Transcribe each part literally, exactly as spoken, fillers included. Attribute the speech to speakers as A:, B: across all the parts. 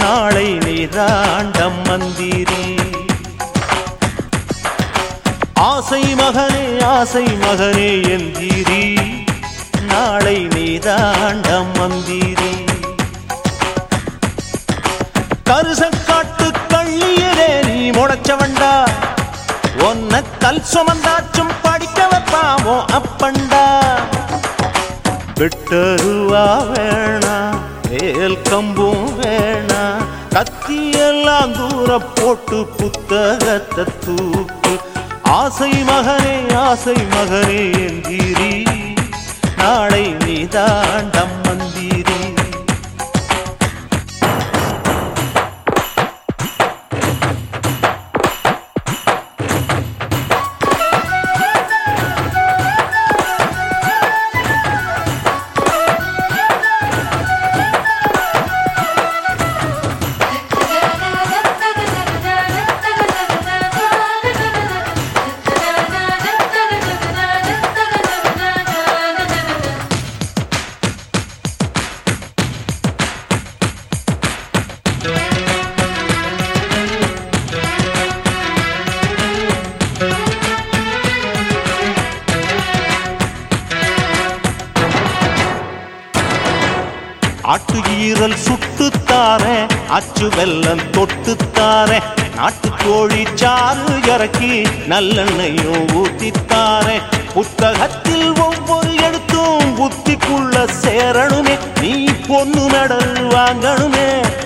A: நாளை நீதாண்டம் மந்திரி. ஆசை மகனே ஆசை மகனே எந்திரி, நாளை நீதாண்டம் மந்திரி. கருசக்காட்டு கள்ளியரே நீ முளைச்சவண்டா, ஒன்ன கல் சுமந்தாச்சும் படிக்க வைப்பாமோ அப்பண்டா. விட்டருவா வேணா வேல் கம்பும் வேணா, கத்தியெல்லாம் தூர போட்டு புத்தகத்தை தூக்கு. ஆசை மகனே ஆசை மகனே எந்திரி, நாளை நீதாண்டம் மந்திரி. ஆட்டு ஈரல் சுட்டுத்தாரே, அச்சு வெல்லம் தொட்டுத்தாரே, நாட்டுக்கோழி சாறு இறக்கி நல்லெண்ணையும் ஊத்தித்தாரே. புத்தகத்தில் ஒவ்வொரு எழுத்தும் புத்திக்குள்ள சேரணுமே, நீ பொண்ணு மெடல் வாங்கணுமே.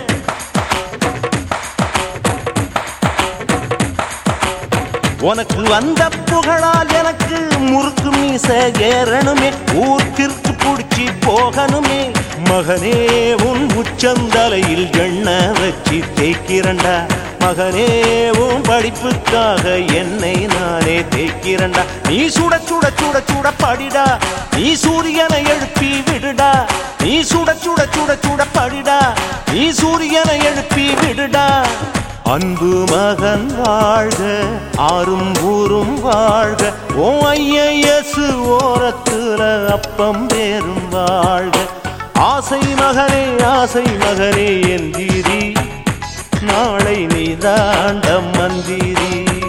A: உனக்கு வந்த புகழால் எனக்கு முறுக்கு மீச ஏறணுமே, ஊர்க்கிற்கு புடிச்சி போகணுமே. மகனே உன் உச்சந்தலையில் எண்ணெய் வச்சு தேய்க்கிறண்டா, மகனே உன் படிப்புக்காக என்னை நானே தேய்க்கிறண்டா. நீ சுட சுட சுட சுட படிடா, நீ சூரியனை எழுப்பி விடுடா. நீ சுட சுட சுட சுட படிடா, நீ சூரியனை எழுப்பி விடுடா. அன்பு மகன் வாழ்க, ஆறும் ஊரும் வாழ்க, ஓ ஐயேசு ஓரத்துல அப்பம் பேரும் வாழ்க. ஆசை மகனே ஆசை மகனே எந்திரி, நாளை நீதாண்டம் மந்திரி.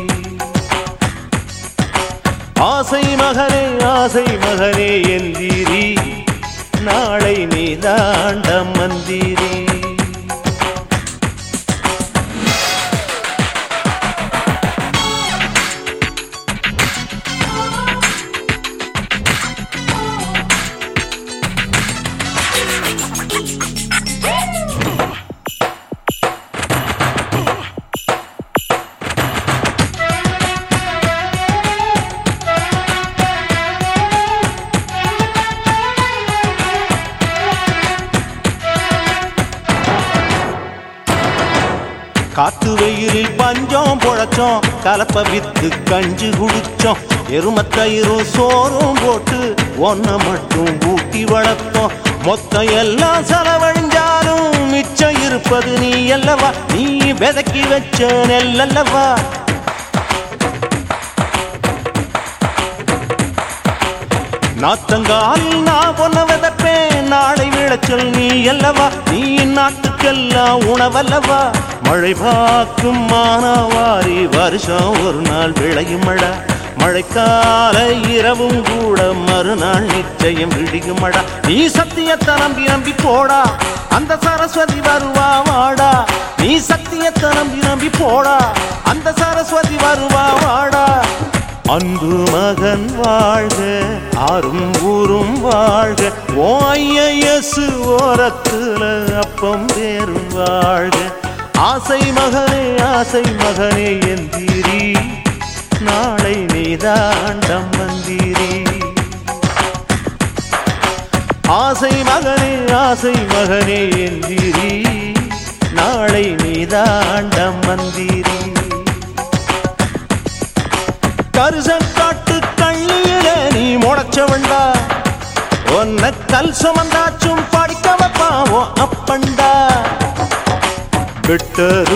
A: ஆசை மகனே ஆசை மகனே எந்திரி, நாளை நீதாண்டம் மந்திரி. காத்து வெயிலில் பஞ்சம் பொழைச்சோம், கலப்ப வித்து கஞ்சி குடிச்சோம். எருமத்தயிரும் சோறும் போட்டு ஒன்ன மட்டும் ஊட்டி வளர்த்தோம். மொத்தம் எல்லாம் செலவழிஞ்சாலும் மிச்சம் இருப்பது நீ அல்லவா, நீ விதக்கி வச்ச நெல்லல்லவா. நாத்தங்காலில் நான் பொன்ன விதப்பேன், நாளை விளைச்சல் நீ அல்லவா, நீ நாட்டுக்கெல்லாம் உணவல்லவா. மழை பார்க்கும் மானாவாரி வருஷம் ஒரு நாள் விளையும் மழை, மழைக்கால இரவும் கூட மறுநாள் நிச்சயம் விடியும் மழை. நீ சத்தியத்தை நம்பி நம்பி போடா, அந்த சரஸ்வதி வருவா வாடா. நீ சத்தியத்தை நம்பி நம்பி போடா, அந்த சரஸ்வதி வருவா வாடா. அன்பு மகன் வாழ்க, ஆறும் ஊரும் வாழ்க, ஓ ஐயேசு ஓரத்துல அப்பம் பேரும் வாழ்க. ஆசை மகனே ஆசை மகனே எந்திரி, நாளை நீதாண்டம் மந்திரி. ஆசை மகனே ஆசை மகனே எந்திரி, நாளை நீதாண்டம் மந்திரி. கருசக்காட்டு கள்ளியிலே நீ முளைச்சவண்டா, ஒன்ன கல் சுமந்தாச்சும் படிக்க வைப்பாவோ அப்பண்டா. விட்டரு